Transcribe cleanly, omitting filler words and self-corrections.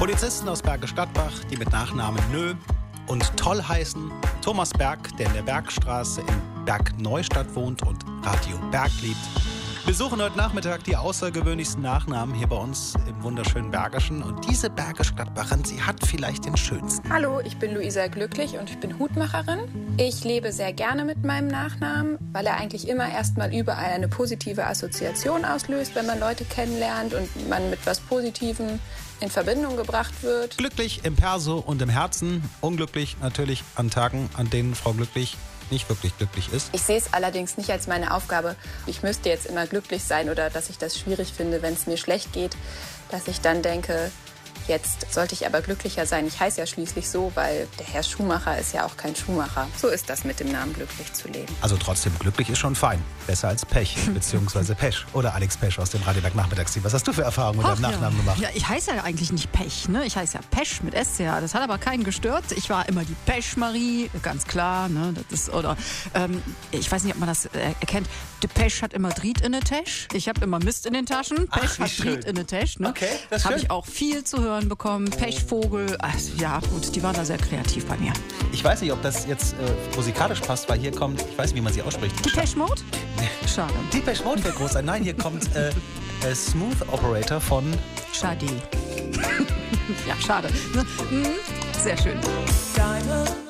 Polizisten aus Bergisch Gladbach, die mit Nachnamen Nö und Toll heißen. Thomas Berg, der in der Bergstraße in Bergneustadt wohnt und Radio Berg liebt. Wir suchen heute Nachmittag die außergewöhnlichsten Nachnamen hier bei uns im wunderschönen Bergischen. Und diese Bergisch-Gladbacherin, sie hat vielleicht den schönsten. Hallo, ich bin Luisa Glücklich und ich bin Hutmacherin. Ich lebe sehr gerne mit meinem Nachnamen, weil er eigentlich immer erstmal überall eine positive Assoziation auslöst, wenn man Leute kennenlernt und man mit was Positivem in Verbindung gebracht wird. Glücklich im Perso und im Herzen. Unglücklich natürlich an Tagen, an denen Frau Glücklich nicht wirklich glücklich ist. Ich sehe es allerdings nicht als meine Aufgabe, ich müsste jetzt immer glücklich sein oder dass ich das schwierig finde, wenn es mir schlecht geht, dass ich dann denke, jetzt sollte ich aber glücklicher sein. Ich heiße ja schließlich so, weil der Herr Schumacher ist ja auch kein Schuhmacher. So ist das mit dem Namen glücklich zu leben. Also trotzdem, glücklich ist schon fein. Besser als Pech, beziehungsweise Pesch. Oder Alex Pesch aus dem Radiowerk Nachmittagsteam. Was hast du für Erfahrungen mit deinem Nachnamen gemacht? Ja, ich heiße ja eigentlich nicht Pech, ne? Ich heiße ja Pesch mit SCH. Das hat aber keinen gestört. Ich war immer die Pesch-Marie, ganz klar. Ne? Das ist, oder ich weiß nicht, ob man das erkennt. Der Pesch hat immer Dried in der Tasche. Ich habe immer Mist in den Taschen. Pesch hat Dried in der Tasche. Ne? Okay, das ist habe schön. ich auch viel zu hören bekommen. Pechvogel. Also, ja, gut, die waren da sehr kreativ bei mir. Ich weiß nicht, ob das jetzt musikalisch passt, weil hier kommt, ich weiß nicht, wie man sie ausspricht. Depeche Mode? Schade. Depeche Mode wäre groß sein. Nein, hier kommt Smooth Operator von... Schade. Ja, schade. Sehr schön. Diamond